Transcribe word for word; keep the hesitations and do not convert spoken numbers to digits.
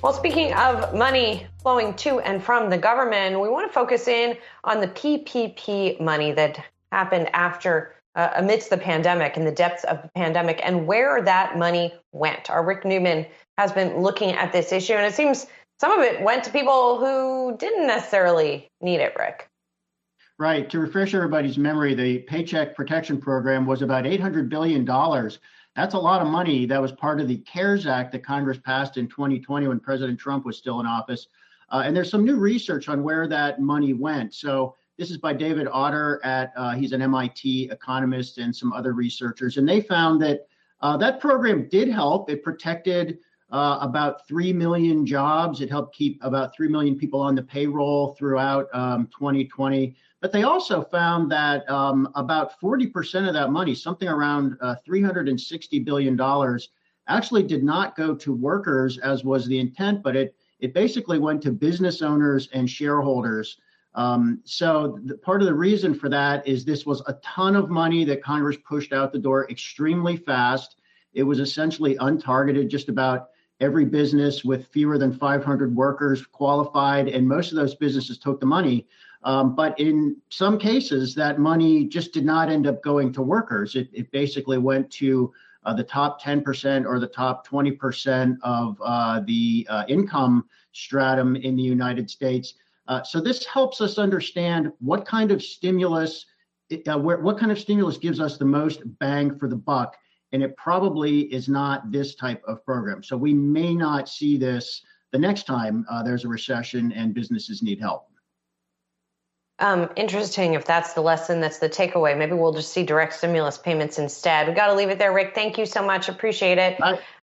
Well, speaking of money flowing to and from the government, we want to focus in on the P P P money that happened after, uh, amidst the pandemic, in the depths of the pandemic, and where that money went. Our Rick Newman has been looking at this issue, and it seems some of it went to people who didn't necessarily need it, Rick. Right. To refresh everybody's memory, the Paycheck Protection Program was about eight hundred billion dollars. That's a lot of money. That was part of the CARES Act that Congress passed in twenty twenty when President Trump was still in office. Uh, and there's some new research on where that money went. So this is by David Autor at, uh, he's an M I T economist and some other researchers. And they found that uh, that program did help. It protected uh, about three million jobs. It helped keep about three million people on the payroll throughout um, twenty twenty. But they also found that um, about forty percent of that money, something around uh, three hundred sixty billion dollars, actually did not go to workers as was the intent, but it it basically went to business owners and shareholders. Um, so the, part of the reason for that is this was a ton of money that Congress pushed out the door extremely fast. It was essentially untargeted. Just about every business with fewer than five hundred workers qualified, and most of those businesses took the money. Um, but in some cases, that money just did not end up going to workers. It, it basically went to uh, the top ten percent or the top twenty percent of uh, the uh, income stratum in the United States. Uh, so this helps us understand what kind of stimulus, uh, where, what kind of stimulus gives us the most bang for the buck. And it probably is not this type of program. So we may not see this the next time uh, there's a recession and businesses need help. Um, interesting. If that's the lesson, that's the takeaway. Maybe we'll just see direct stimulus payments instead. We got to leave it there, Rick. Thank you so much. Appreciate it. Bye.